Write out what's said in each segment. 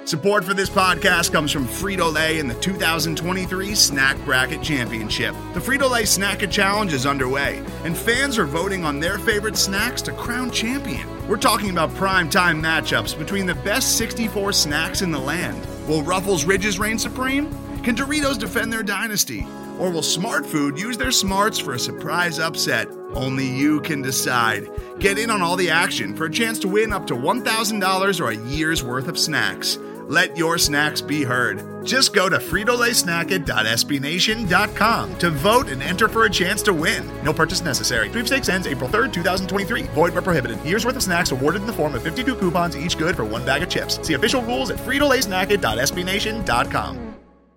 Support for this podcast comes from Frito-Lay and the 2023 Snack Bracket Championship. The Frito-Lay Snack-It Challenge is underway, and fans are voting on their favorite snacks to crown champion. We're talking about prime-time matchups between the best 64 snacks in the land. Will Ruffles Ridges reign supreme? Can Doritos defend their dynasty? Or will Smart Food use their smarts for a surprise upset? Only you can decide. Get in on all the action for a chance to win up to $1,000 or a year's worth of snacks. Let your snacks be heard. Just go to fritolaysnacket.sbnation.com to vote and enter for a chance to win. No purchase necessary. Sweepstakes ends April 3rd, 2023. Void where prohibited. Year's worth of snacks awarded in the form of 52 coupons, each good for one bag of chips. See official rules at fritolaysnacket.sbnation.com.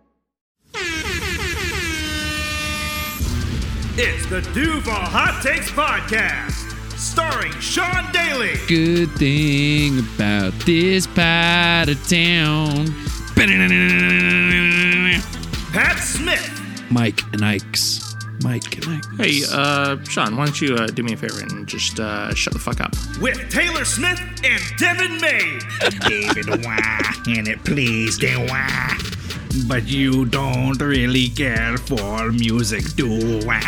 It's the Duval Hot Takes Podcast, starring Sean Daly. Good thing about this part of town. Pat Smith. Mike and Ike's. Hey, Sean, why don't you do me a favor and just shut the fuck up? With Taylor Smith and Devin May. David, why? And it pleased and why? But you don't really care for music, do why?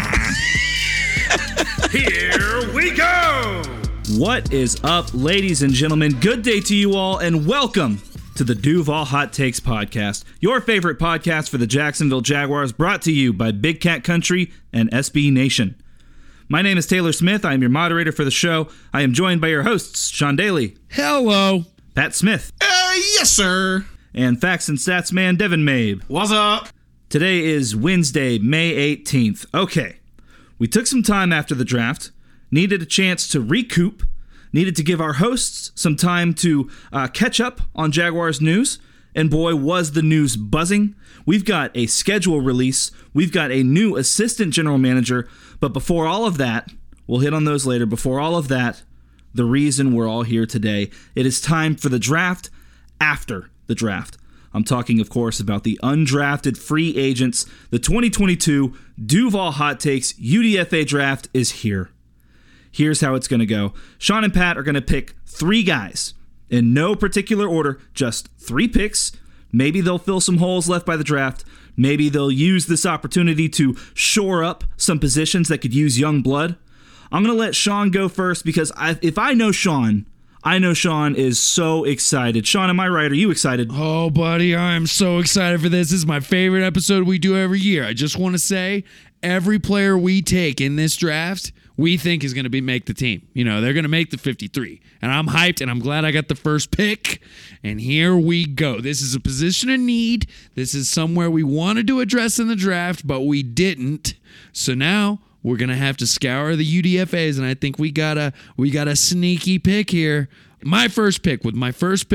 Here we go. What is up, ladies and gentlemen? Good day to you all, and welcome to the Duval Hot Takes Podcast, your favorite podcast for the Jacksonville Jaguars, brought to you by Big Cat Country and SB Nation. My name is Taylor Smith. I am your moderator for the show. I am joined by your hosts, Sean Daly. Hello. Pat Smith. Yes, sir. And Facts and Stats man, Devin Mabe. What's up? Today is Wednesday, May 18th. Okay, we took some time after the draft, needed a chance to recoup, needed to give our hosts some time to catch up on Jaguars news, and boy, was the news buzzing. We've got a schedule release, we've got a new assistant general manager, but before all of that, we'll hit on those later, before all of that, the reason we're all here today, it is time for the draft after the draft. I'm talking, of course, about the undrafted free agents. The 2022 Duval Hot Takes UDFA draft is here. Here's how it's going to go. Sean and Pat are going to pick three guys in no particular order, just three picks. Maybe they'll fill some holes left by the draft. Maybe they'll use this opportunity to shore up some positions that could use young blood. I'm going to let Sean go first because if I know Sean, I know Sean is so excited. Sean, am I right? Are you excited? Oh, buddy, I am so excited for this. This is my favorite episode we do every year. I just want to say, every player we take in this draft, we think is going to make the team. You know, they're going to make the 53. And I'm hyped, and I'm glad I got the first pick. And here we go. This is a position of need. This is somewhere we wanted to address in the draft, but we didn't. So now we're going to have to scour the UDFAs, and I think we got a sneaky pick here. My first pick in the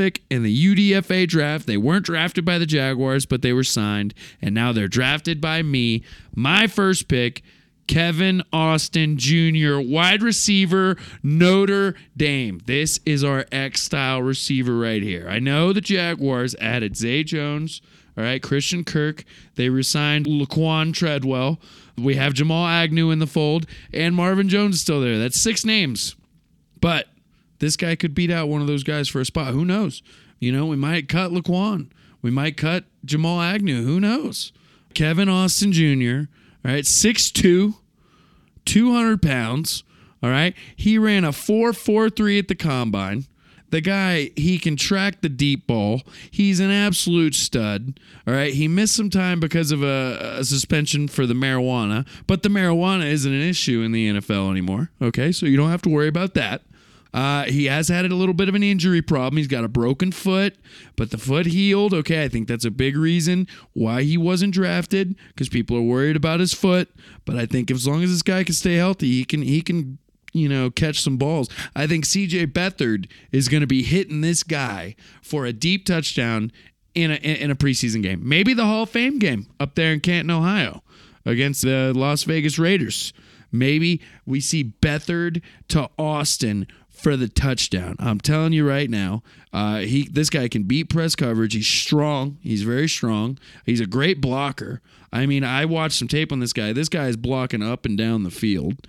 UDFA draft. They weren't drafted by the Jaguars, but they were signed, and now they're drafted by me. My first pick, Kevin Austin Jr., wide receiver, Notre Dame. This is our X-style receiver right here. I know the Jaguars added Zay Jones, all right, Christian Kirk. They re-signed Laquan Treadwell. We have Jamal Agnew in the fold, and Marvin Jones is still there. That's 6 names. But this guy could beat out one of those guys for a spot. Who knows? You know, we might cut Laquan. We might cut Jamal Agnew. Who knows? Kevin Austin Jr., all right, 6'2", 200 pounds, all right? He ran a 4.43 at the combine. The guy, he can track the deep ball. He's an absolute stud. All right. He missed some time because of a suspension for the marijuana, but the marijuana isn't an issue in the NFL anymore. Okay. So you don't have to worry about that. He has had a little bit of an injury problem. He's got a broken foot, but the foot healed. Okay. I think that's a big reason why he wasn't drafted, because people are worried about his foot. But I think as long as this guy can stay healthy, he can catch some balls. I think CJ Beathard is going to be hitting this guy for a deep touchdown in a preseason game. Maybe the Hall of Fame game up there in Canton, Ohio against the Las Vegas Raiders. Maybe we see Beathard to Austin for the touchdown. I'm telling you right now, this guy can beat press coverage. He's strong. He's very strong. He's a great blocker. I mean, I watched some tape on this guy. This guy is blocking up and down the field.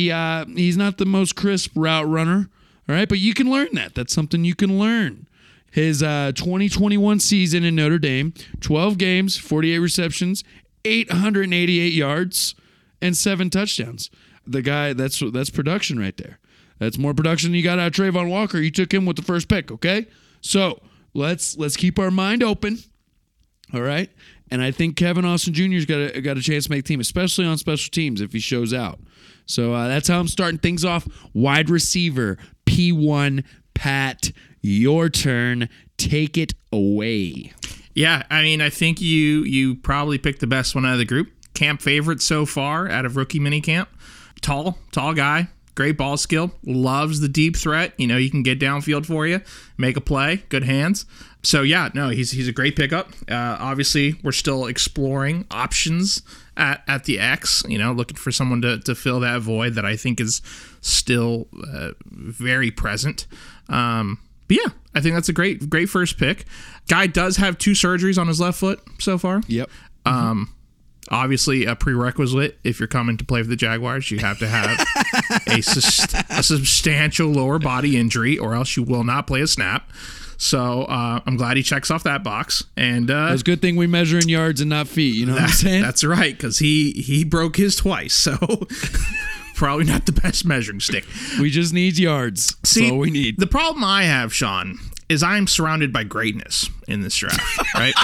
He's not the most crisp route runner, all right? But you can learn that. That's something you can learn. his 2021 season in Notre Dame, 12 games, 48 receptions, 888 yards, and 7 touchdowns. The guy, that's production right there. That's more production than you got out of Trayvon Walker. You took him with the first pick, okay? So let's keep our mind open, all right? And I think Kevin Austin Jr.'s got a chance to make the team, especially on special teams if he shows out. So that's how I'm starting things off. Wide receiver, P1, Pat, your turn. Take it away. Yeah, I mean, I think you probably picked the best one out of the group. Camp favorite so far out of rookie minicamp. Tall guy. Great ball skill. Loves the deep threat. You know, he can get downfield for you, make a play, good hands. So, yeah, no, he's a great pickup. Obviously, we're still exploring options at the X, you know, looking for someone to fill that void that I think is still very present. But, yeah, I think that's a great first pick. Guy does have 2 surgeries on his left foot so far. Yep. Obviously, a prerequisite if you're coming to play for the Jaguars, you have to have a substantial lower body injury, or else you will not play a snap. So I'm glad he checks off that box. And it's a good thing we measure in yards and not feet. You know what I'm saying? That's right, because he broke his twice. So probably not the best measuring stick. We just need yards. See, that's all we need. The problem I have, Sean, is I'm surrounded by greatness in this draft, right?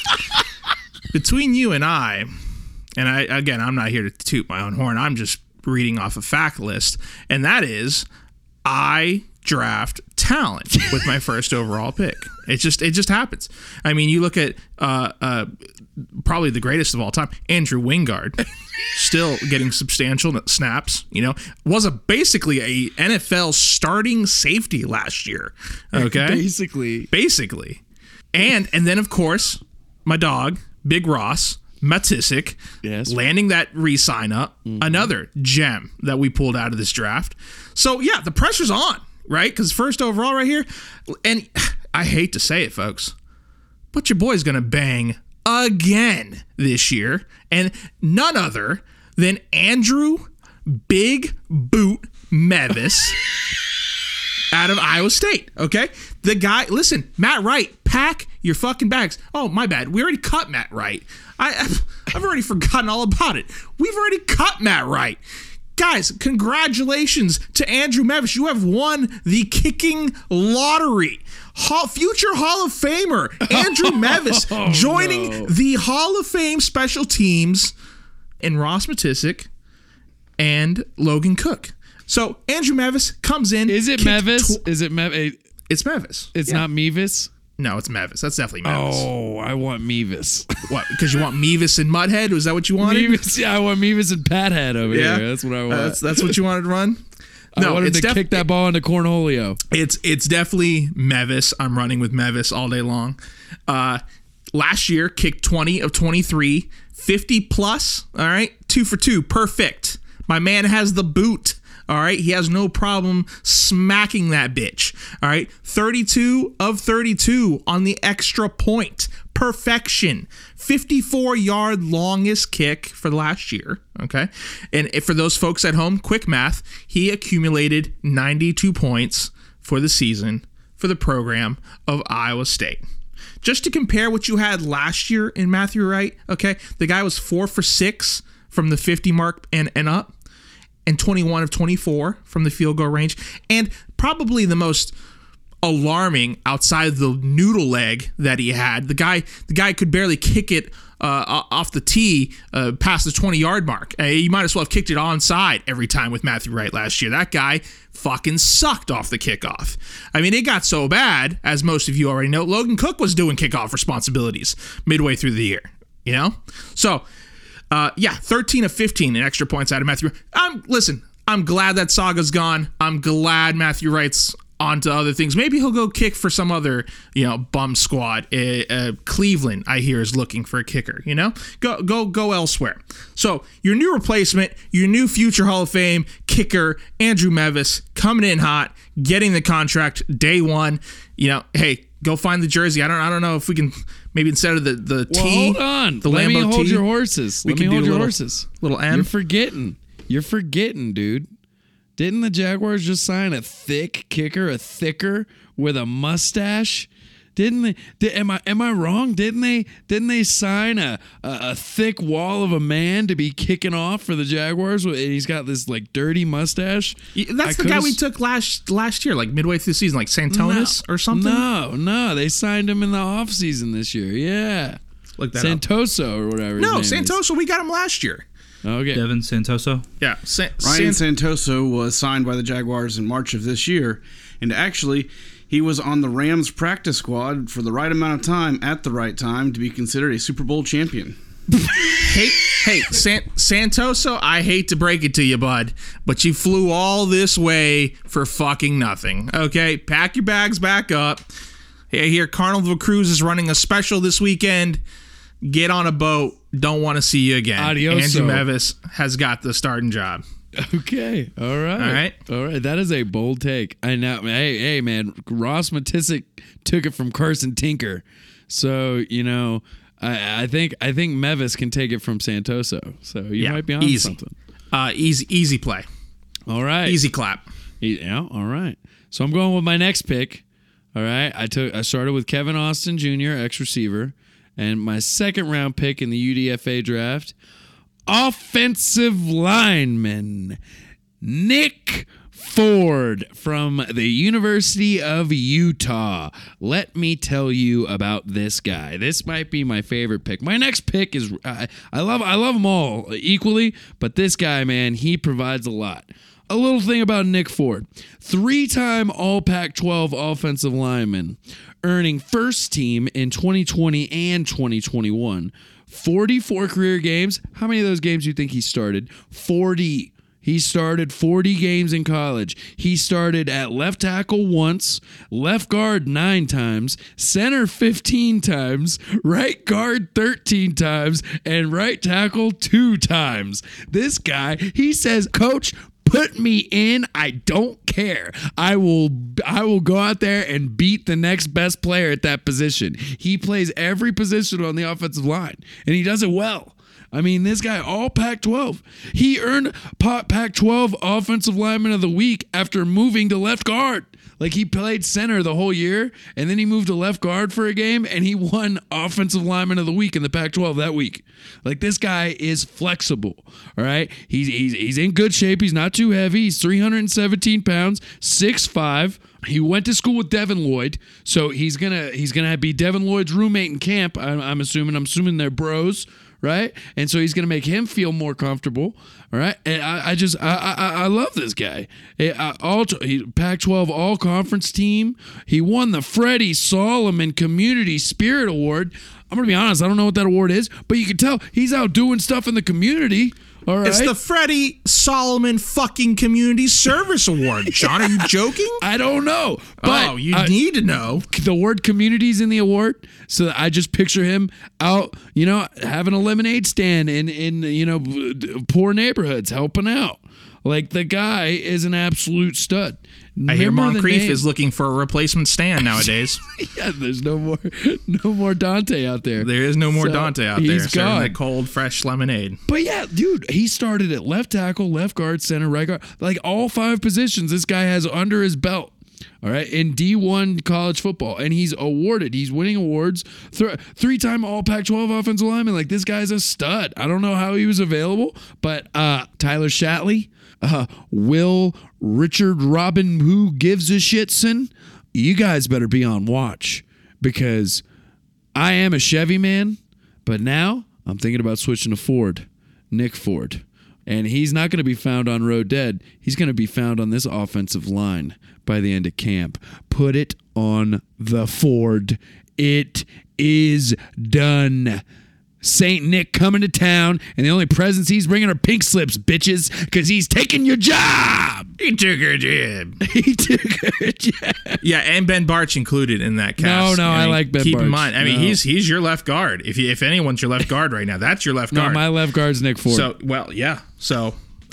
Between you and I'm not here to toot my own horn. I'm just reading off a fact list, and that is, I draft talent with my first overall pick. It just happens. I mean, you look at probably the greatest of all time, Andrew Wingard, still getting substantial snaps. You know, was basically a NFL starting safety last year. Okay, basically, and then of course my dog, Big Ross Matisic, yes, landing that re-sign up, another gem that we pulled out of this draft. So yeah, the pressure's on, right? Because first overall right here, and I hate to say it, folks, but your boy's gonna bang again this year, and none other than Andrew Big Boot Mevis out of Iowa State. Okay, the guy. Listen, Matt Wright, pack your fucking bags. Oh, my bad. We already cut Matt Wright. I've already forgotten all about it. We've already cut Matt Wright. Guys, congratulations to Andrew Mevis. You have won the kicking lottery. Future Hall of Famer Andrew Mevis joining the Hall of Fame special teams in Ross Matisic and Logan Cook. So Andrew Mevis comes in. Is it Mevis? Is it Mevis? It's Mevis. It's not Mevis? No, it's Mevis. That's definitely Mevis. Oh, I want Mevis. What? Because you want Mevis and Mudhead? Was that what you wanted? Mevis, yeah, I want Mevis and Pathead over here. That's what I want. That's what you wanted to run? No, I wanted to kick that ball into Cornholio. It's definitely Mevis. I'm running with Mevis all day long. Last year, kicked 20 of 23, 50 plus. All right, 2 for 2, perfect. My man has the boot. All right, he has no problem smacking that bitch. All right, 32 of 32 on the extra point. Perfection. 54-yard longest kick for last year. Okay, and for those folks at home, quick math, he accumulated 92 points for the season for the program of Iowa State. Just to compare what you had last year in Matthew Wright, okay, the guy was 4 for 6 from the 50 mark and up, and 21 of 24 from the field goal range. And probably the most alarming outside of the noodle leg that he had, the guy could barely kick it off the tee past the 20-yard mark. You might as well have kicked it onside every time with Matthew Wright last year. That guy fucking sucked off the kickoff. I mean, it got so bad, as most of you already know, Logan Cook was doing kickoff responsibilities midway through the year, you know? So, 13 of 15 in extra points out of Matthew. I'm glad that saga's gone. I'm glad Matthew Wright's on to other things. Maybe he'll go kick for some other, bum squad. Cleveland, I hear, is looking for a kicker. Go elsewhere. So your new replacement, your new future Hall of Fame kicker, Andrew Mevis, coming in hot, getting the contract day one. Hey, go find the jersey. I don't know if we can. Maybe instead of the T, hold on. The Let Lambo me hold T, your horses. Let me hold your horses. Little M. You're forgetting, dude. Didn't the Jaguars just sign a thick kicker, a thicker with a mustache? Didn't they? Am I wrong? Didn't they sign a thick wall of a man to be kicking off for the Jaguars? And he's got this like dirty mustache. That's the guy we took last year, like midway through the season, like Santonis or something. No, they signed him in the offseason this year. Yeah, Look that Santoso or whatever. No, his name is. Santoso. We got him last year. Okay. Devin Santoso. Yeah, Ryan Santoso was signed by the Jaguars in March of this year, and actually, he was on the Rams practice squad for the right amount of time at the right time to be considered a Super Bowl champion. Hey, Santoso, I hate to break it to you, bud, but you flew all this way for fucking nothing, okay? Pack your bags back up. Hey, here, Carnival Cruise is running a special this weekend. Get on a boat. Don't want to see you again. Adioso. Andrew Mevis has got the starting job. Okay. All right. That is a bold take. I know. Hey, man. Ross Matisic took it from Carson Tinker, so I think Mevis can take it from Santoso. So you might be on something. Easy play. All right. Easy clap. Yeah. All right. So I'm going with my next pick. All right. I started with Kevin Austin Jr., ex-receiver, and my second round pick in the UDFA draft, offensive lineman Nick Ford from the University of Utah. Let me tell you about this guy. This might be my favorite pick. My next pick is I love them all equally, but this guy, man, he provides a lot. A little thing about Nick Ford. 3-time All Pac-12 offensive lineman, earning first team in 2020 and 2021. 44 career games. How many of those games do you think he started? 40. He started 40 games in college. He started at left tackle once, left guard 9 times, center 15 times, right guard 13 times, and right tackle 2 times. This guy, he says, "Coach, put me in. I don't care. I will go out there and beat the next best player at that position." He plays every position on the offensive line, and he does it well. I mean, this guy, all Pac-12. He earned Pac-12 Offensive Lineman of the Week after moving to left guard. Like, he played center the whole year, and then he moved to left guard for a game, and he won Offensive Lineman of the Week in the Pac-12 that week. Like, this guy is flexible, all right? He's in good shape. He's not too heavy. He's 317 pounds, 6'5". He went to school with Devin Lloyd, so he's gonna be Devin Lloyd's roommate in camp. I'm assuming they're bros, right? And so he's gonna make him feel more comfortable. All right, and I love this guy. Pac-12 All Conference team. He won the Freddie Solomon Community Spirit Award. I'm gonna be honest, I don't know what that award is, but you can tell he's out doing stuff in the community. All right. It's the Freddie Solomon fucking Community Service Award. John, are you joking? I don't know. But you need to know. The word community's in the award, so I just picture him out, having a lemonade stand in poor neighborhoods, helping out. Like, the guy is an absolute stud. I hear Moncrief is looking for a replacement stand nowadays. Yeah, there's no more Dante out there. There is no more Dante out there. He's gone. That cold, fresh lemonade. But yeah, dude, he started at left tackle, left guard, center, right guard. Like, all 5 positions this guy has under his belt. All right, in D1 college football, and he's winning awards. 3-time All Pac-12 offensive lineman. Like, this guy's a stud. I don't know how he was available, but Tyler Shatley, Will Richard Robin, who gives a shitson, you guys better be on watch, because I am a Chevy man, but now I'm thinking about switching to Ford, Nick Ford. And he's not going to be found on Road Dead. He's going to be found on this offensive line by the end of camp. Put it on the Ford. It is done. St. Nick coming to town, and the only presents he's bringing are pink slips, bitches, because he's taking your job. He took her job. He took her job. Yeah, and Ben Barch included in that cast. No, I like Ben Barch. Keep in mind, he's your left guard. If anyone's your left guard right now, that's your left guard. No, my left guard's Nick Ford. So, well, yeah. So,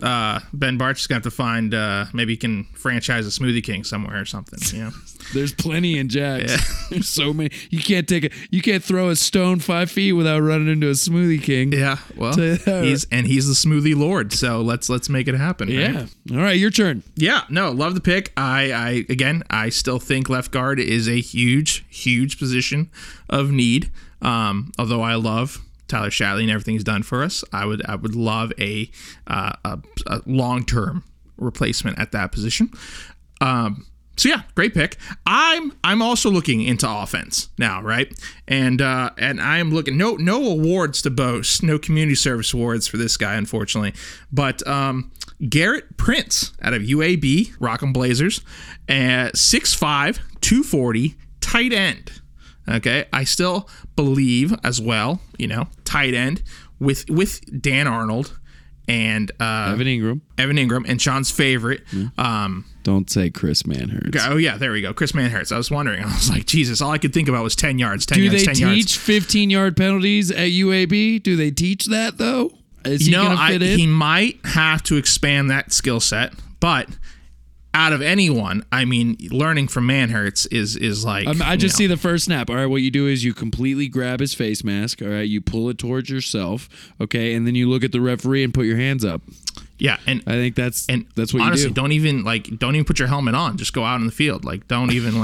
Ben Bartch is going to have to find, maybe he can franchise a Smoothie King somewhere or something, you know? There's plenty in Jack's. There's so many. You can't throw a stone 5 feet without running into a Smoothie King. Yeah, well, he's the Smoothie Lord, so let's make it happen. Yeah. Right? All right, your turn. Yeah, no, love the pick. I still think left guard is a huge position of need. Although I love Tyler Shatley and everything he's done for us, I would love a long-term replacement at that position. So yeah, great pick. I'm also looking into offense now, right? And I'm looking no awards to boast, no community service awards for this guy, unfortunately. But Garrett Prince out of UAB, Rock'em Blazers, 6'5", 240, tight end. Okay, I still believe as well, tight end with Dan Arnold and Evan Ingram, and Sean's favorite. Don't say Chris Manhertz. Oh yeah, there we go, Chris Manhertz. I was wondering. I was like, Jesus, all I could think about was 10 yards. Do they teach 15-yard penalties at UAB? Do they teach that though? Is he going to fit in? He might have to expand that skill set, but out of anyone, I mean, learning from Manhertz is like... I just see the first snap. All right, what you do is you completely grab his face mask. All right, you pull it towards yourself. Okay, and then you look at the referee and put your hands up. Yeah, and I think that's what honestly, you do. don't even put your helmet on. Just go out in the field. Like, don't even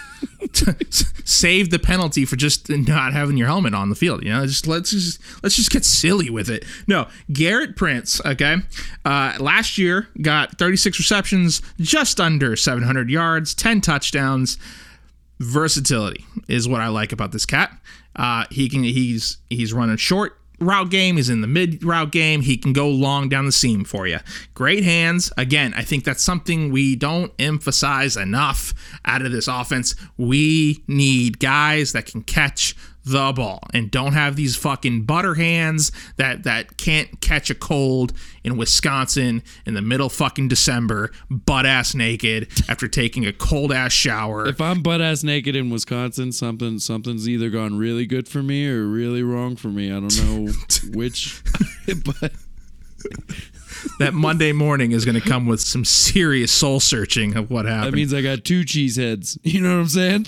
save the penalty for just not having your helmet on the field. Let's just get silly with it. No, Garrett Prince. Okay, last year got 36 receptions, just under 700 yards, 10 touchdowns. Versatility is what I like about this cat. He's running short route game. He's in the mid route game. He can go long down the seam for you. Great hands. Again, I think that's something we don't emphasize enough out of this offense. We need guys that can catch the ball and don't have these fucking butter hands that can't catch a cold in Wisconsin in the middle fucking December, butt ass naked after taking a cold ass shower. If I'm butt ass naked in Wisconsin, something's either gone really good for me or really wrong for me. I don't know which, but that Monday morning is going to come with some serious soul searching of what happened. That means I got 2 cheese heads. You know what I'm saying?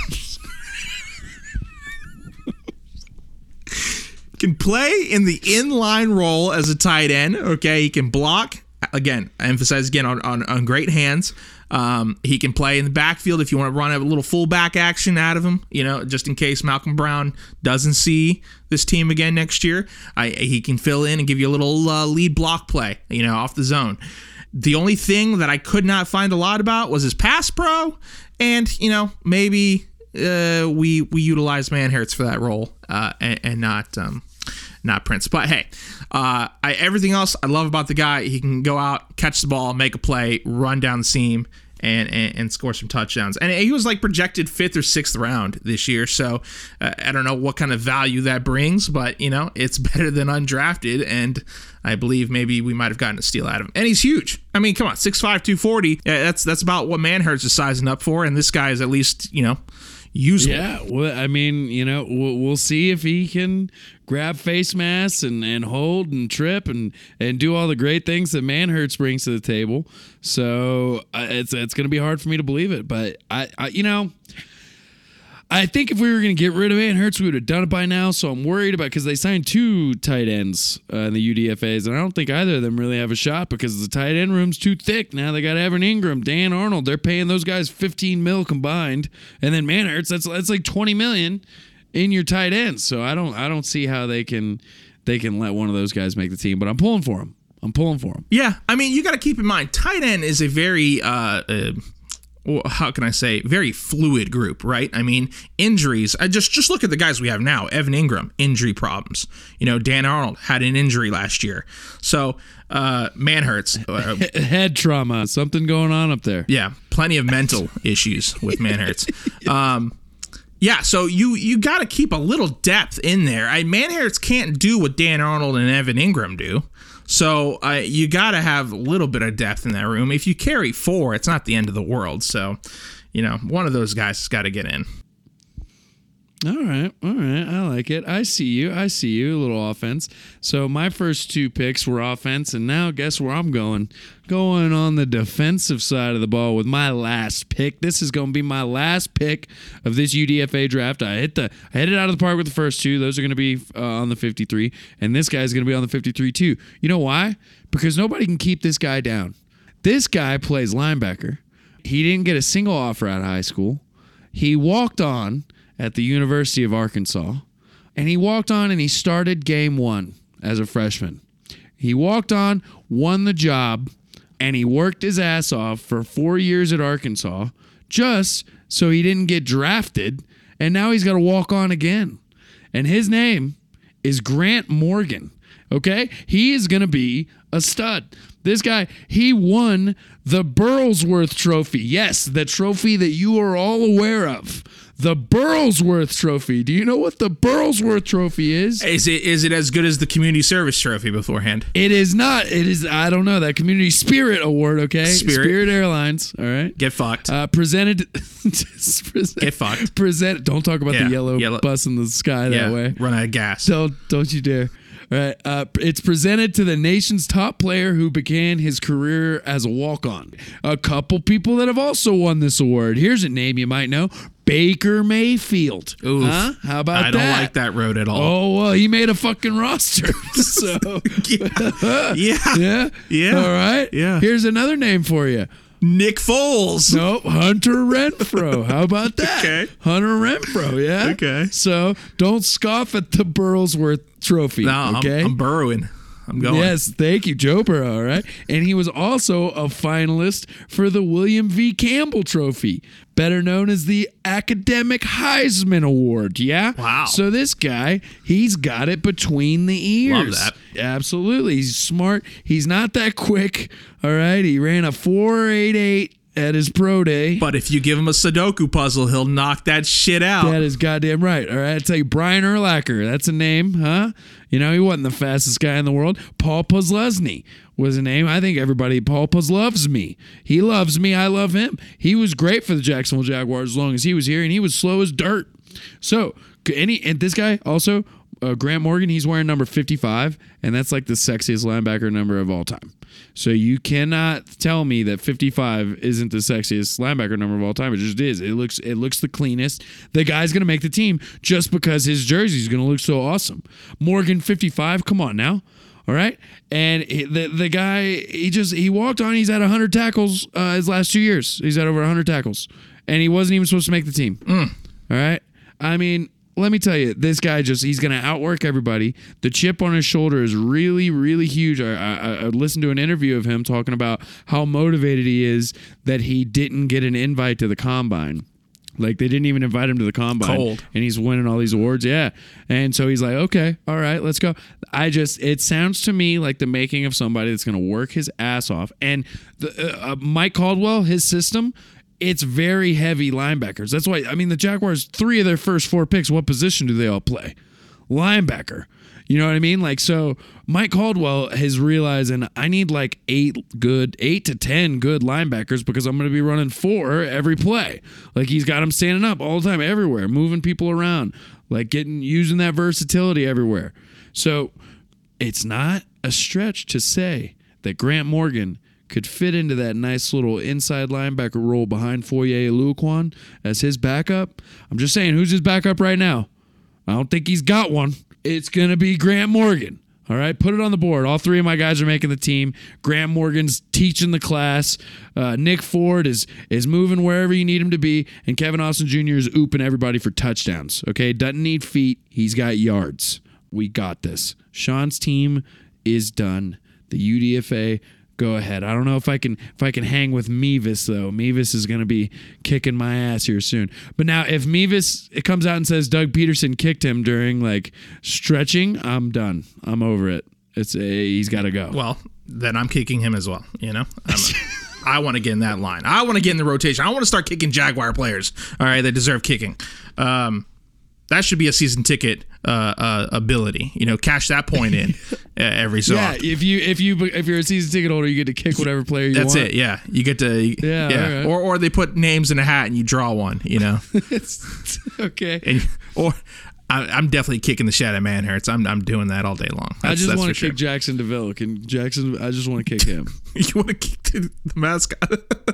Can play in the inline role as a tight end. Okay, he can block. Again, I emphasize again on great hands. He can play in the backfield if you want to run a little fullback action out of him, just in case Malcolm Brown doesn't see this team again next year. He can fill in and give you a little lead block play, off the zone. The only thing that I could not find a lot about was his pass pro, and maybe we utilize Manhertz for that role and not Prince. But hey, everything else I love about the guy. He can go out, catch the ball, make a play, run down the seam, and score some touchdowns. And he was like projected 5th or 6th round this year. So I don't know what kind of value that brings, but it's better than undrafted. And I believe maybe we might have gotten a steal out of him. And he's huge. I mean, come on, 6'5", 240. Yeah, that's about what Manhertz is sizing up for. And this guy is at least usable. Yeah, well, I mean, we'll see if he can grab face masks and hold and trip and do all the great things that Manhertz brings to the table. So it's going to be hard for me to believe it, but I think if we were going to get rid of Manhertz, we would have done it by now. So I'm worried about, because they signed 2 tight ends in the UDFAs, and I don't think either of them really have a shot because the tight end room's too thick. Now they got Evan Ingram, Dan Arnold. They're paying those guys $15 million combined, and then Manhertz, that's like $20 million in your tight ends. So I don't see how they can let one of those guys make the team. But I'm pulling for them. Yeah, I mean, you got to keep in mind, tight end is a very how can I say, very fluid group, right? I mean, injuries. I just look at the guys we have now. Evan Ingram, injury problems. Dan Arnold had an injury last year. So Manhertz, head trauma, something going on up there. Yeah, plenty of mental issues with Manhertz. Yeah, so you got to keep a little depth in there. Manhertz can't do what Dan Arnold and Evan Ingram do. So you got to have a little bit of depth in that room. If you carry 4, it's not the end of the world. So, one of those guys has got to get in. All right. I like it. I see you. A little offense. So my first 2 picks were offense, and now guess where I'm going? Going on the defensive side of the ball with my last pick. This is going to be my last pick of this UDFA draft. I hit it out of the park with the first 2. Those are going to be on the 53, and this guy's going to be on the 53 too. You know why? Because nobody can keep this guy down. This guy plays linebacker. He didn't get a single offer out of high school. He walked on at the University of Arkansas, and he walked on and he started game 1 as a freshman. He walked on, won the job, and he worked his ass off for 4 years at Arkansas just so he didn't get drafted, and now he's got to walk on again. And his name is Grant Morgan, okay? He is going to be a stud. This guy, he won the Burlsworth Trophy. Yes, the trophy that you are all aware of. The Burlsworth Trophy. Do you know what the Burlsworth Trophy is? Is it as good as the Community Service Trophy beforehand? It is not. It is, I don't know, that Community Spirit Award, okay? Spirit Airlines, all right? Get fucked. Presented. Get fucked. Don't talk about the yellow bus in the sky that way. Run out of gas. Don't you dare. All right, it's presented to the nation's top player who began his career as a walk-on. A couple people that have also won this award. Here's a name you might know. Baker Mayfield. Oof. Huh? How about that? I don't like that road at all. Oh, well, he made a fucking roster. So Yeah. All right. Yeah. Here's another name for you. Nick Foles. Nope, Hunter Renfro. How about that? Okay. Hunter Renfro, yeah? Okay. So don't scoff at the Burlsworth Trophy, No, okay? I'm burrowing. I'm going. Yes, thank you, Joe Burrow, all right? And he was also a finalist for the William V. Campbell Trophy, better known as the Academic Heisman Award, yeah? Wow. So this guy, he's got it between the ears. Love that. Absolutely. He's smart. He's not that quick, all right? He ran a 4.88 at his pro day. But if you give him a Sudoku puzzle, he'll knock that shit out. That is goddamn right. All right, I tell you, Brian Urlacher, that's a name, huh? You know, he wasn't the fastest guy in the world. Paul Posluszny was a name. I think Paul Puz loves me. He loves me. I love him. He was great for the Jacksonville Jaguars as long as he was here, and he was slow as dirt. So, and this guy also, Grant Morgan, he's wearing number 55, and that's like the sexiest linebacker number of all time. So you cannot tell me that 55 isn't the sexiest linebacker number of all time. It just is. It looks the cleanest. The guy's going to make the team just because his jersey is going to look so awesome. Morgan 55, come on now. All right? And the guy, he walked on, he's had 100 tackles his last 2 years. He's had over 100 tackles. And he wasn't even supposed to make the team. All right? I mean, let me tell you, this guy he's going to outwork everybody. The chip on his shoulder is really, really huge. I listened to an interview of him talking about how motivated he is that he didn't get an invite to the combine. Like, they didn't even invite him to the combine. Cold. And he's winning all these awards. Yeah. And so he's like, okay, all right, let's go. It sounds to me like the making of somebody that's going to work his ass off. And Mike Caldwell, his system, it's very heavy linebackers. That's why, I mean, the Jaguars, 3 of their first 4 picks, what position do they all play? Linebacker. You know what I mean? Like, so Mike Caldwell is realizing I need like 8 to 10 good linebackers because I'm going to be running 4 every play. Like, he's got them standing up all the time, everywhere, moving people around, like using that versatility everywhere. So it's not a stretch to say that Grant Morgan could fit into that nice little inside linebacker role behind Foye Oluokun as his backup. I'm just saying, who's his backup right now? I don't think he's got one. It's going to be Grant Morgan. All right, put it on the board. All 3 of my guys are making the team. Grant Morgan's teaching the class. Nick Ford is moving wherever you need him to be. And Kevin Austin Jr. is ooping everybody for touchdowns. Okay, doesn't need feet. He's got yards. We got this. Sean's team is done. The UDFA, go ahead. I don't know if I can hang with Mevis, though. Mevis is going to be kicking my ass here soon. But now, if Mevis comes out and says Doug Peterson kicked him during like stretching, I'm done. I'm over it. He's got to go. Well, then I'm kicking him as well. You know, I want to get in that line. I want to get in the rotation. I want to start kicking Jaguar players. All right, they deserve kicking. That should be a season ticket ability. You know, cash that point in every so often. Yeah, if you're a season ticket holder, you get to kick whatever player you want. That's it. Yeah, you get to. Yeah. Right. Or they put names in a hat and you draw one. You know. It's okay. Or I'm definitely kicking the shit out of Manhurts. I'm doing that all day long. I just want to for kick Jackson DeVille. I just want to kick him. You want to kick the mascot?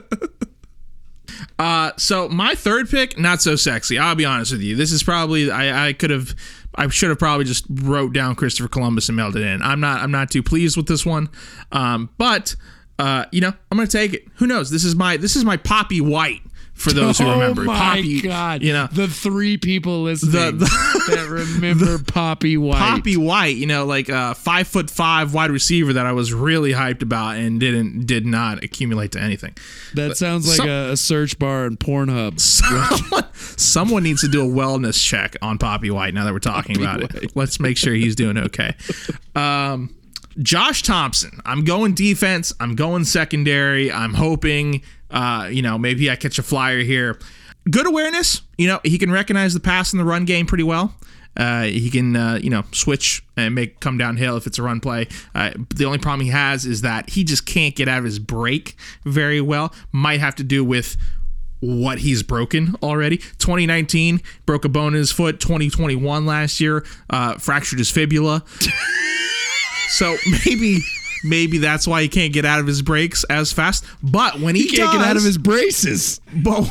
So my third pick, not so sexy. I'll be honest with you. This is probably I should have probably just wrote down Christopher Columbus and mailed it in. I'm not too pleased with this one. But I'm gonna take it. Who knows? This is my Poppy White. For those who remember, oh my Poppy, God! the 3 people listening that remember Poppy White. Poppy White, 5'5" wide receiver that I was really hyped about and did not accumulate to anything. That sounds like a search bar in Pornhub. Someone needs to do a wellness check on Poppy White. Now that we're talking about it, let's make sure he's doing okay. Josh Thompson. I'm going defense. I'm going secondary. I'm hoping. Maybe I catch a flyer here. Good awareness. He can recognize the pass and the run game pretty well. He can, switch and come downhill if it's a run play. The only problem he has is that he just can't get out of his break very well. Might have to do with what he's broken already. 2019, broke a bone in his foot. 2021 last year, fractured his fibula. So maybe that's why he can't get out of his breaks as fast. But when he can't get out of his braces. But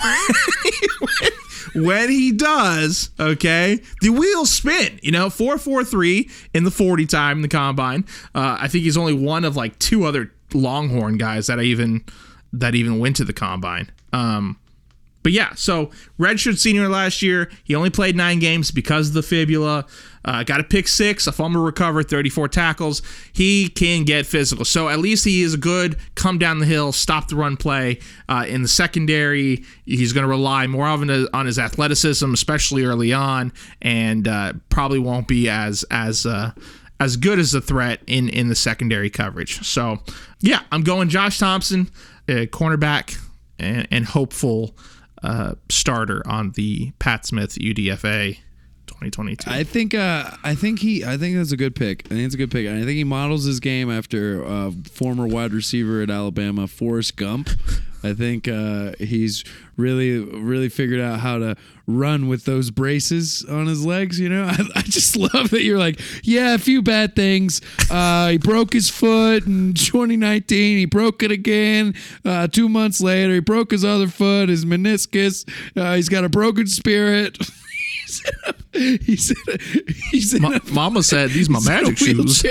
when he does, okay, the wheels spin. 4.43 in the 40 time in the combine. I think he's only one of like 2 other Longhorn guys that even went to the combine. But yeah, so redshirt senior last year. He only played 9 games because of the fibula. Got a pick 6, a fumble recover, 34 tackles. He can get physical. So at least he is a good come down the hill, stop the run play. In the secondary, he's going to rely more often on his athleticism, especially early on, and probably won't be as good as a threat in the secondary coverage. So yeah, I'm going Josh Thompson, cornerback, and hopeful starter on the Pat Smith UDFA 2022. I think that's a good pick. I think it's a good pick. And I think he models his game after former wide receiver at Alabama, Forrest Gump. I think he's really figured out how to run with those braces on his legs. I just love that you're like, yeah, a few bad things. He broke his foot in 2019. He broke it again 2 months later. He broke his other foot, his meniscus. He's got a broken spirit. He said, Mama said these my magic shoes.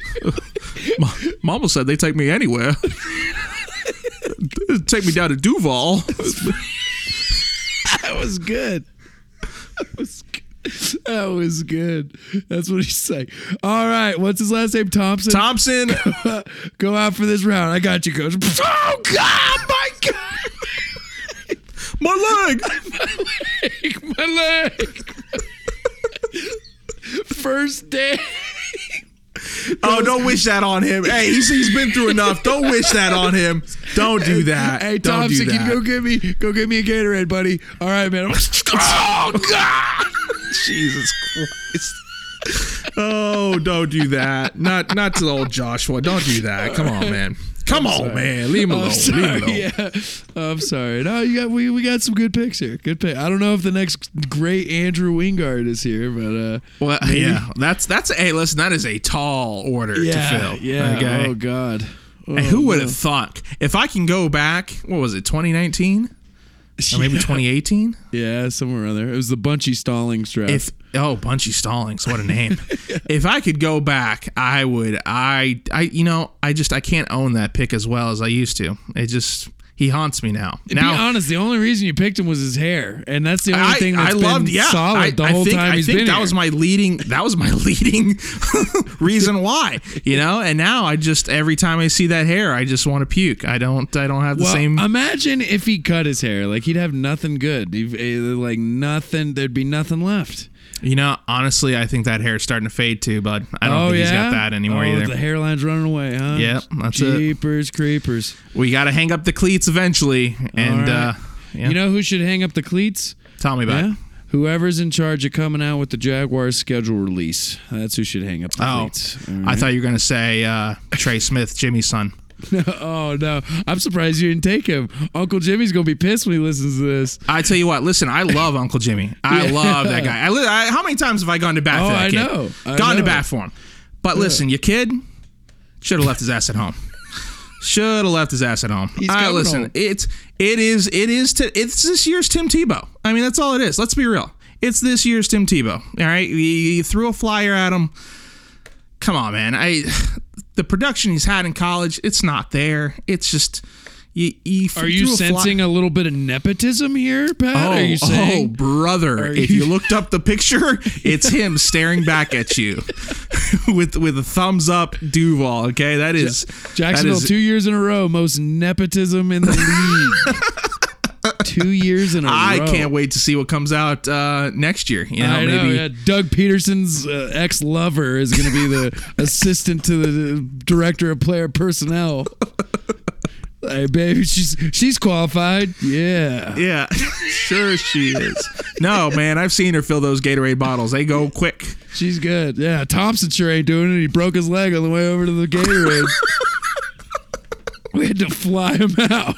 Mama said they take me anywhere. Take me down to Duval. That was good. That was good. That's what he's saying. All right. What's his last name? Thompson? Thompson. Go out for this round. I got you, coach. Oh, God. My God. My leg. My leg. First day. Oh, don't wish that on him. Hey, he's been through enough. Don't wish that on him. Don't do that. Hey, don't Thompson, do that. can you go get me a Gatorade, buddy? All right, man. Oh, God. Jesus Christ. Oh, don't do that. Not to old Joshua. Don't do that. Come on, man. Come on, man. Leave him alone. Leave him alone. Yeah, I'm sorry. No, we got some good picks here. Good pick. I don't know if the next great Andrew Wingard is here, but well, yeah, that's hey, listen, that is a tall order to fill. Yeah. Okay? Oh God. And who would have thought? If I can go back, what was it, 2019? Or maybe 2018? Yeah, somewhere around there. It was the Bunchy Stallings draft. Bunchy Stallings, what a name. If I could go back, I would. I can't own that pick as well as I used to. He haunts me now. To be honest, the only reason you picked him was his hair, and that's the only thing that's been solid the whole time he's been here. That was my leading reason why, And now every time I see that hair, I just want to puke. I don't have the same. Imagine if he cut his hair, like he'd have nothing good, like nothing. There'd be nothing left. Honestly, I think that hair's starting to fade too, bud. I don't think he's got that anymore either. The hairline's running away, huh? Yeah, that's it. Jeepers creepers. We got to hang up the cleats eventually. And right. You know who should hang up the cleats? Tell me about it. Whoever's in charge of coming out with the Jaguars schedule release. That's who should hang up the cleats. Right. I thought you were going to say Trey Smith, Jimmy's son. Oh no, I'm surprised you didn't take him. Uncle Jimmy's gonna be pissed when he listens to this. I tell you what, listen, I love Uncle Jimmy. I love that guy. How many times have I gone to bat for that kid? Gone to bat for him. But listen, your kid should have left his ass at home. Should have left his ass at home. Listen, home. It's this year's Tim Tebow. I mean, that's all it is. Let's be real. It's this year's Tim Tebow. All right, you threw a flyer at him. Come on, man. The production he's had in college, it's not there. It's just Are you sensing a little bit of nepotism here, Pat? Are you saying? Brother, if you looked up the picture, it's him staring back at you with a thumbs up Duval. Okay, that is Jacksonville 2 years in a row, most nepotism in the league. 2 years in a row. I can't wait to see what comes out next year. You know, maybe Doug Peterson's ex-lover is going to be the assistant to the director of player personnel. Hey, baby, she's qualified. Yeah, sure she is. No, man, I've seen her fill those Gatorade bottles. They go quick. She's good. Yeah, Thompson sure ain't doing it. He broke his leg on the way over to the Gatorade. We had to fly him out.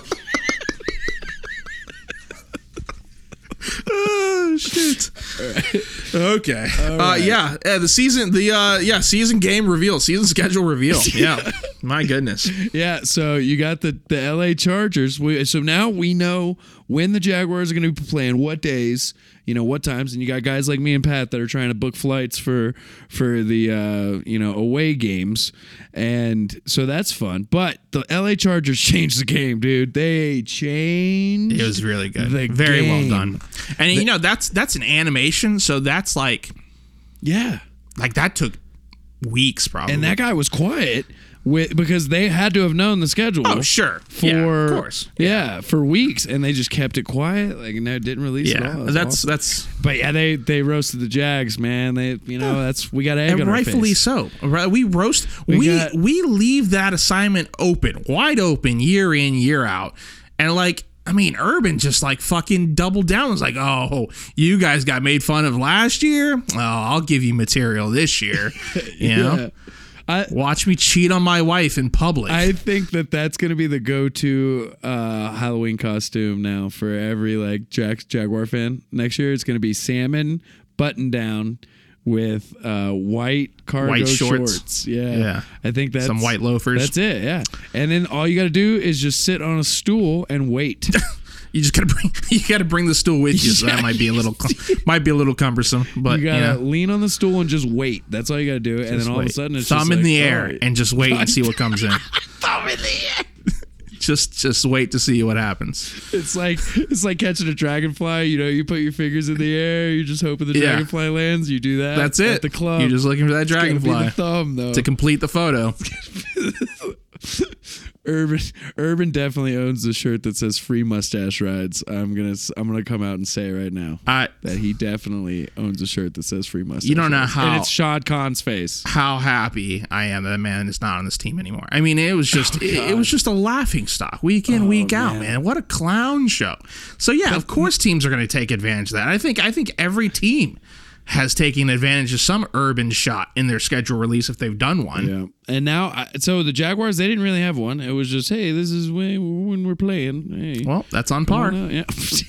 Oh shit! Okay. Right. The season game reveal, season schedule reveal. Yeah, my goodness. Yeah. So you got the LA Chargers. So now we know when the Jaguars are going to be playing, what days, what times, and you got guys like me and Pat that are trying to book flights for the away games, and so that's fun. But the LA Chargers changed the game, dude. They changed. It was really good. Very well done. And that's an animation, so that's like that took weeks probably. And that guy was quiet. Because they had to have known the schedule. Oh, sure. Of course. Yeah, for weeks, and they just kept it quiet. Like, no, didn't release it all. That's. But yeah, they roasted the Jags, man. They, we got egg on our face. Rightfully so. We roast. We leave that assignment open, wide open, year in, year out, and Urban just fucking doubled down. It was like, oh, you guys got made fun of last year. Oh, I'll give you material this year. You know. Watch me cheat on my wife in public. I think that's going to be the go-to Halloween costume now for every Jaguar fan next year. It's going to be salmon button down with white cargo shorts. Yeah. I think that's some white loafers. That's it. Yeah. And then all you got to do is just sit on a stool and wait. You just gotta bring the stool with you, so that might be a little cumbersome. But you gotta lean on the stool and just wait. That's all you gotta do. And then all of a sudden, it's thumb in the air and just wait and see what comes in. Thumb in the air. Just wait to see what happens. It's like catching a dragonfly. You put your fingers in the air. You're just hoping the dragonfly lands. You do that. That's it. At the club. You're just looking for that dragonfly. Be the thumb though to complete the photo. Urban definitely owns the shirt that says "Free Mustache Rides." I'm gonna come out and say right now that he definitely owns a shirt that says "Free Mustache." You don't know Rides. how, and it's Shad Khan's face. How happy I am that man is not on this team anymore. I mean, it was just it was just a laughing stock week in, week out, man. What a clown show. So yeah, of course teams are going to take advantage of that. I think every team has taken advantage of some Urban shot in their schedule release if they've done one. Yeah. And now, so the Jaguars, they didn't really have one. It was just, hey, this is when we're playing. Hey, well, that's on par. Yeah.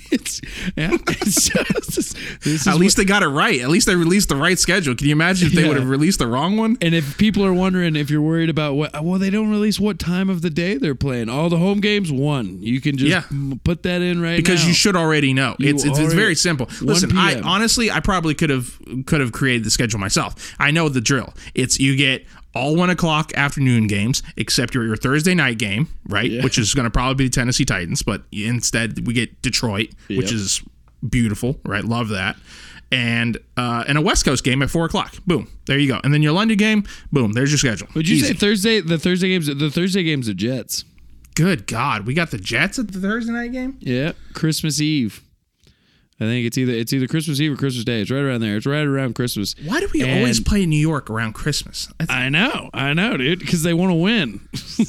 At least they got it right. At least they released the right schedule. Can you imagine if they would have released the wrong one? And if people are wondering if you're worried about they don't release what time of the day they're playing. All the home games, 1. You can just put that in right now. Because you should already know. It's very simple. Listen, I probably could have created the schedule myself. I know the drill. It's you get all 1 o'clock afternoon games, except your Thursday night game, right? Yeah. Which is going to probably be the Tennessee Titans, but instead we get Detroit, which is beautiful, right? Love that. And a West Coast game at 4 o'clock. Boom. There you go. And then your London game, boom, there's your schedule. Would you say the Thursday game's the Jets? Good God. We got the Jets at the Thursday night game? Yeah. Christmas Eve. I think it's either Christmas Eve or Christmas Day. It's right around there. It's right around Christmas. Why do we always play New York around Christmas? I know, dude, because they want to win.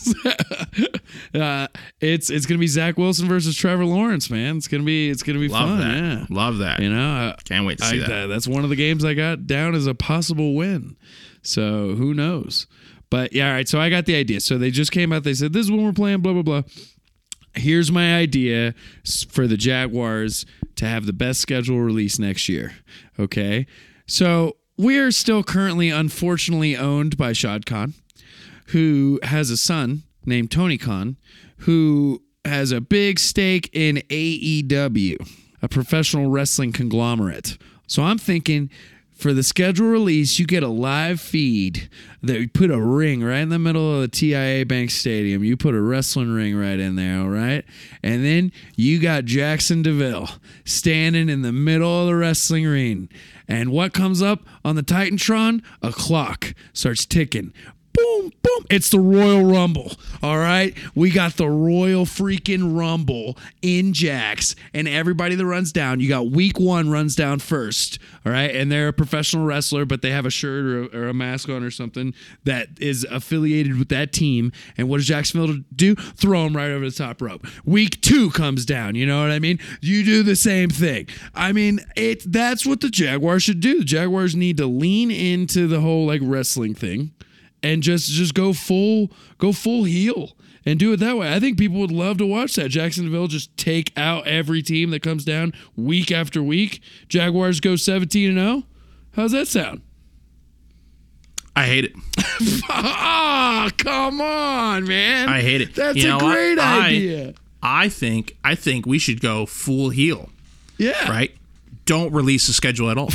It's gonna be Zach Wilson versus Trevor Lawrence, man. It's gonna be fun. That. Yeah, love that. Can't wait to see that. That's one of the games I got down as a possible win. So who knows? But yeah, all right. So I got the idea. So they just came out. They said, this is when we're playing, blah, blah, blah. Here's my idea for the Jaguars to have the best schedule release next year. Okay. So we're still currently, unfortunately, owned by Shad Khan, who has a son named Tony Khan, who has a big stake in AEW, a professional wrestling conglomerate. So I'm thinking, for the schedule release, you get a live feed that you put a ring right in the middle of the TIA Bank Stadium. You put a wrestling ring right in there, all right? And then you got Jackson DeVille standing in the middle of the wrestling ring. And what comes up on the Titantron? A clock starts ticking. Boom, boom. It's the Royal Rumble. All right. We got the Royal freaking Rumble in Jax, and everybody that runs down, you got week 1 runs down first. All right. And they're a professional wrestler, but they have a shirt or a mask on or something that is affiliated with that team. And what does Jacksonville do? Throw them right over the top rope. Week 2 comes down. You know what I mean? You do the same thing. I mean, that's what the Jaguars should do. The Jaguars need to lean into the whole like wrestling thing. And just go full heel and do it that way. I think people would love to watch that. Jacksonville just take out every team that comes down week after week. Jaguars go 17-0. How's that sound? I hate it. Oh, come on, man. I hate it. That's a great idea. I think we should go full heel. Yeah. Right? Don't release the schedule at all.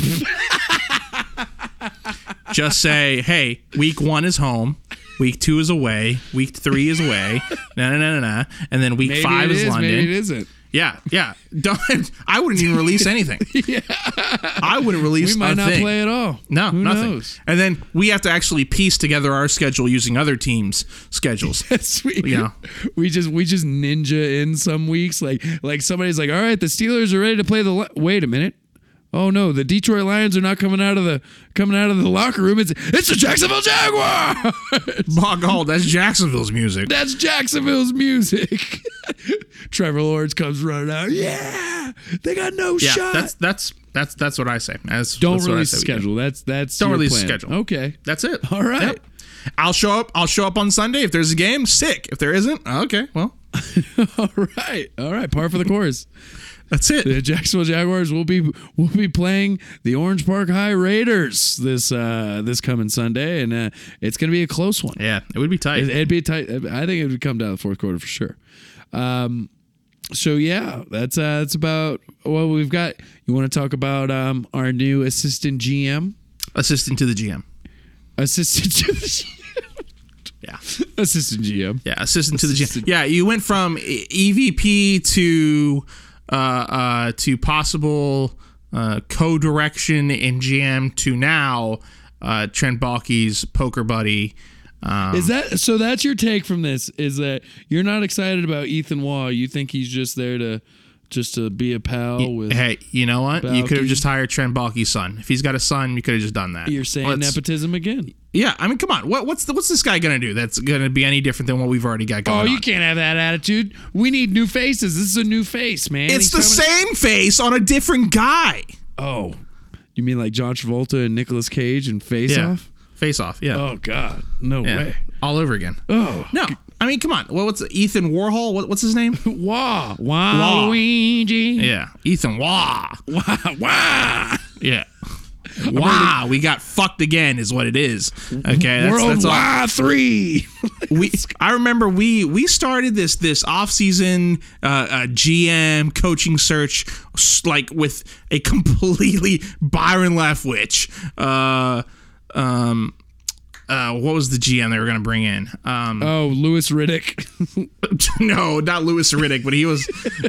Just say, hey, week 1 is home, week 2 is away, week 3 is away, and then week 5 is London. Maybe it isn't. Yeah. Don't. I wouldn't even release anything. Yeah. I wouldn't release a thing. We might not play at all. No, Who nothing. knows? And then we have to actually piece together our schedule using other teams' schedules. Sweet. You know? We just ninja in some weeks. Like somebody's like, all right, the Steelers are ready to play wait a minute. Oh no, the Detroit Lions are not coming out of the locker room. It's the Jacksonville Jaguars. Bog, that's Jacksonville's music. That's Jacksonville's music. Trevor Lawrence comes running out. Yeah, they got no shot. That's what I say. Don't release the schedule. That's don't your release plan. the schedule. Okay, that's it. All right. Yep. I'll show up on Sunday if there's a game. Sick. If there isn't, okay. Well, all right. Par for the course. That's it. The Jacksonville Jaguars will be playing the Orange Park High Raiders this coming Sunday, and it's going to be a close one. Yeah, it would be tight. It'd be tight. I think it would come down to the fourth quarter for sure. So yeah, that's about what we've got. You want to talk about our new assistant GM? Assistant to the GM. Assistant to the GM. Yeah. Assistant GM. Yeah, assistant to the GM. Yeah, you went from EVP to possible co-direction in GM to now Trent Baalke's poker buddy. Is that so? That's your take from this? Is that you're not excited about Ethan Waugh? You think he's just there to be a pal with? Hey, you know what? Baalke? You could have just hired Trent Baalke's son. If he's got a son, you could have just done that. You're saying nepotism again? Yeah, I mean, come on. What's this guy gonna do that's gonna be any different than what we've already got going on? Oh, you can't have that attitude. We need new faces. This is a new face, man. It's the same face on a different guy. Oh, you mean like John Travolta and Nicolas Cage and Face Off? Face Off, yeah. Oh God, no way. All over again. Oh no. I mean, come on. What's Ethan Warhol? What's his name? Wah. Waluigi. Yeah, Ethan Wah. Wah. Yeah. Wow, we got fucked again, is what it is. Okay, that's all. 3. I remember we started this off-season GM coaching search like with a completely Byron Leftwich. What was the GM they were going to bring in? Louis Riddick. No, not Louis Riddick, but he was.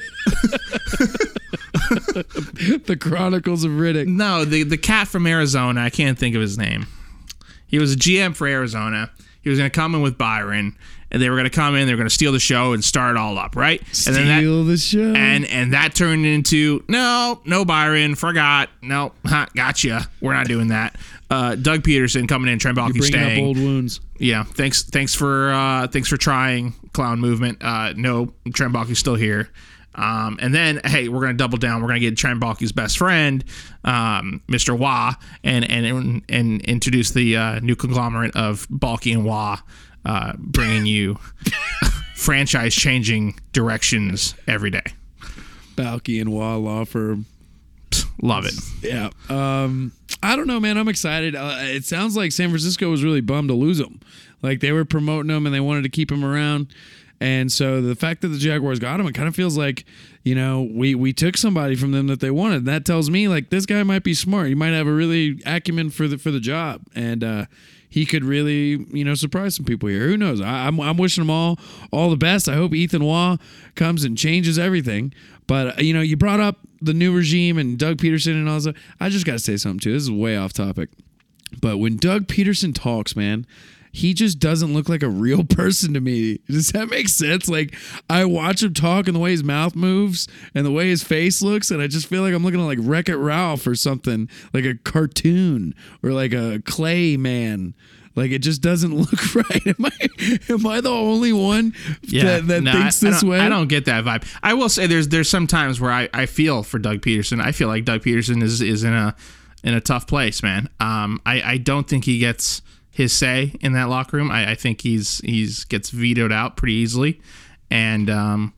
The Chronicles of Riddick. No, the cat from Arizona. I can't think of his name. He was a GM for Arizona. He was going to come in with Byron, and they were going to come in. They were going to steal the show and start it all up, right? Steal the show. And that turned into no Byron. Forgot. No, gotcha. We're not doing that. Doug Peterson coming in. Trent Baalke staying. Bringing up old wounds. Yeah. Thanks for trying. Clown movement. No, Trent Baalke's still here. And then, hey, we're going to double down. We're going to get Trent Baalke's best friend, Mr. Wah, and introduce the new conglomerate of Baalke and Wah, bringing you franchise-changing directions every day. Baalke and Wah law firm. Love it. Yeah. I don't know, man. I'm excited. It sounds like San Francisco was really bummed to lose him. Like, they were promoting him and they wanted to keep him around. And so the fact that the Jaguars got him, it kind of feels like, we took somebody from them that they wanted. That tells me, like, this guy might be smart. He might have a really acumen for the job. And he could really, surprise some people here. Who knows? I'm wishing them all the best. I hope Ethan Wah comes and changes everything. But, you brought up the new regime and Doug Peterson and all that. I just got to say something, too. This is way off topic. But when Doug Peterson talks, man, he just doesn't look like a real person to me. Does that make sense? Like, I watch him talk and the way his mouth moves and the way his face looks, and I just feel like I'm looking at like Wreck-It Ralph or something, like a cartoon or like a clay man. Like, it just doesn't look right. Am I the only one that thinks this way? I don't get that vibe. I will say there's some times where I feel for Doug Peterson. I feel like Doug Peterson is in a tough place, man. I don't think he gets his say in that locker room. I think he's gets vetoed out pretty easily. And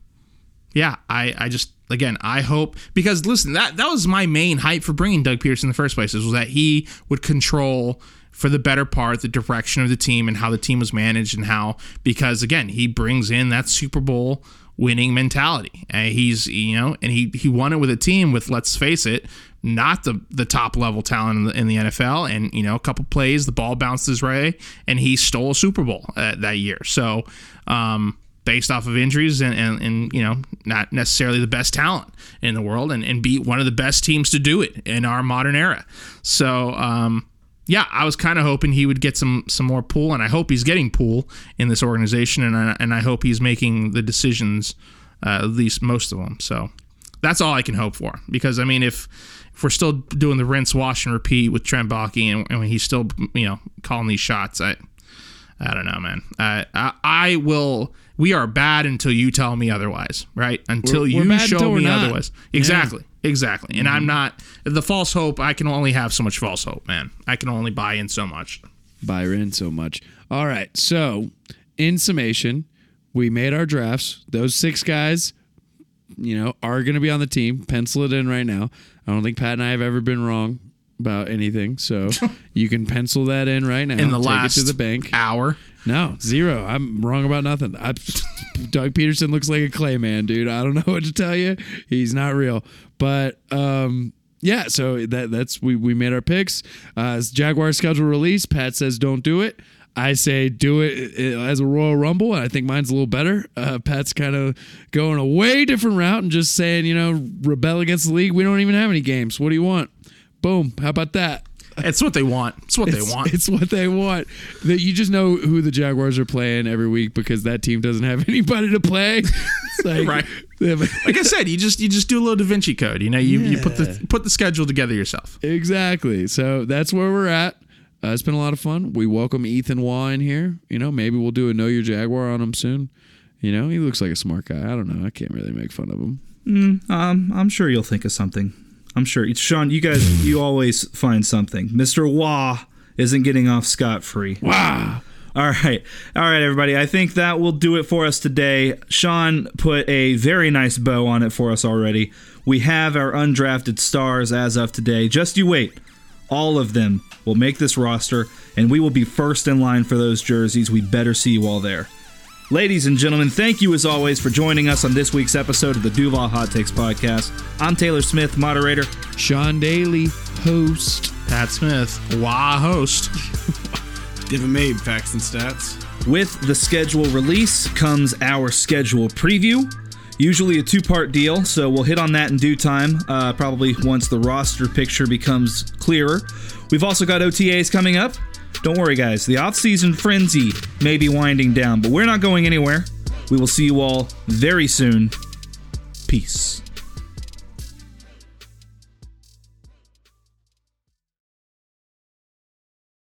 I just, again, I hope, because listen, that was my main hype for bringing Doug Peterson in the first place, was that he would control for the better part the direction of the team and how the team was managed, and how, because again, he brings in that Super Bowl winning mentality. And he's, and he won it with a team with, let's face it, not the top level talent in the NFL. And, a couple plays, the ball bounced his way and he stole a Super Bowl that year. So, based off of injuries and not necessarily the best talent in the world, and beat one of the best teams to do it in our modern era. So, I was kind of hoping he would get some more pull, and I hope he's getting pull in this organization, and I hope he's making the decisions, at least most of them. So that's all I can hope for, because, I mean, if we're still doing the rinse, wash, and repeat with Trent Baalke, and he's still, calling these shots, I don't know, man. I will. We are bad until you tell me otherwise, right? Until you show me otherwise. Exactly. Yeah. Exactly. And I'm not, the false hope, I can only have so much false hope, man. I can only buy in so much. All right. So, in summation, we made our drafts. Those 6 guys, are going to be on the team. Pencil it in right now. I don't think Pat and I have ever been wrong about anything. So, you can pencil that in right now. In the Take last it to the bank. hour. No, 0. I'm wrong about nothing. Doug Peterson looks like a clay man, dude. I don't know what to tell you. He's not real. But so that's we made our picks. Jaguar schedule release. Pat says don't do it. I say do it as a Royal Rumble. And I think mine's a little better. Pat's kind of going a way different route and just saying, rebel against the league. We don't even have any games. What do you want? Boom. How about that? It's what they want. It's what they want. That you just know who the Jaguars are playing every week because that team doesn't have anybody to play. It's like, right. Like I said, you just do a little Da Vinci Code. You put the schedule together yourself. Exactly. So that's where we're at. It's been a lot of fun. We welcome Ethan Wah in here. Maybe we'll do a Know Your Jaguar on him soon. He looks like a smart guy. I don't know. I can't really make fun of him. I'm sure you'll think of something. I'm sure. Sean, you always find something. Mr. Wah isn't getting off scot-free. Wow. All right, everybody. I think that will do it for us today. Sean put a very nice bow on it for us already. We have our undrafted stars as of today. Just you wait. All of them will make this roster, and we will be first in line for those jerseys. We better see you all there. Ladies and gentlemen, thank you as always for joining us on this week's episode of the Duval Hot Takes Podcast. I'm Taylor Smith, moderator. Sean Daly, host. Pat Smith, host. Divin Mabe, facts and stats. With the schedule release comes our schedule preview. Usually a 2-part deal, so we'll hit on that in due time, probably once the roster picture becomes clearer. We've also got OTAs coming up. Don't worry, guys. The off-season frenzy may be winding down, but we're not going anywhere. We will see you all very soon. Peace.